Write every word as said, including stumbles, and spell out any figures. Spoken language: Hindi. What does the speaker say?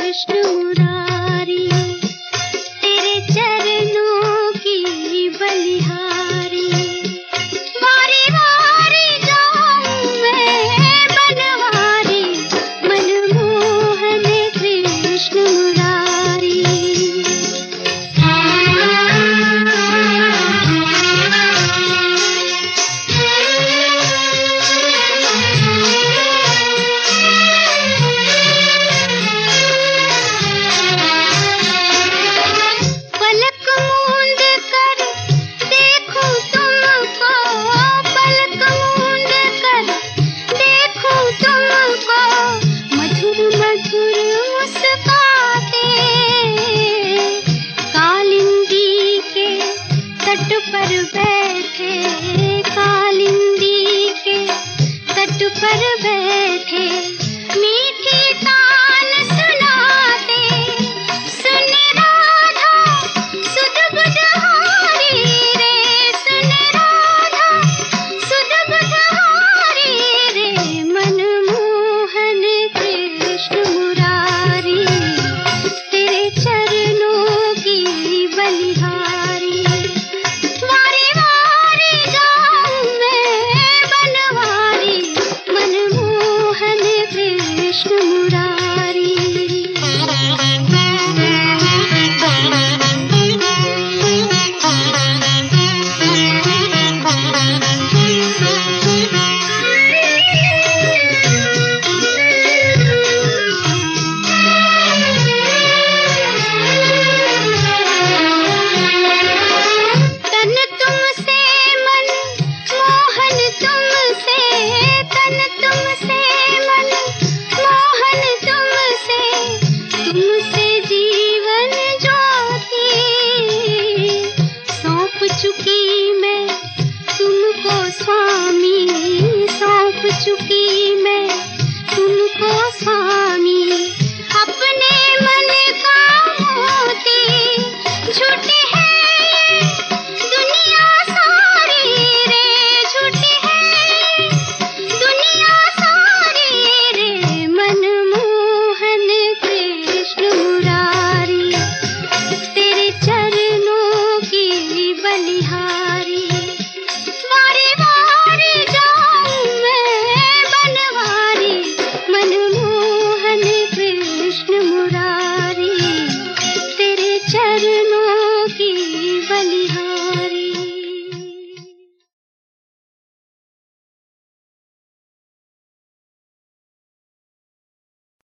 कृष्ण मुरारी, तेरे चरणों की बलिहारी। वारी वारी जाऊं मैं बनवारी, मनमोहन कृष्ण मुरारी। पर बैठे कालिंदी के तट पर बैठे, मीठी तान सुनाते, सुन राधा सुध बुधहारी रे, सुन राधा सुध बुधहारी रे, मनमोहन कृष्ण मुरारी, तेरे चरणों की बलिहारी। कृष्ण मुरारी। तन तुमसे मन मोहन तुमसे, तन तुमसे मन मोहन तुमसे, तुमसे जीवन ज्योति सौंप चुकी मैं तुमको स्वामी, सौंप चुकी मैं तुमको स्वामी। अपने मन का मोती झूठी है ये दुनिया सारी रे, झूठी है ये दुनिया सारी रे, मनमोहन कृष्ण मुरारी, तेरे चरणों की बलिहारी। वारी वारी जाऊं मैं बनवारी, मनमोहन कृष्ण मुरारी, तेरे चरण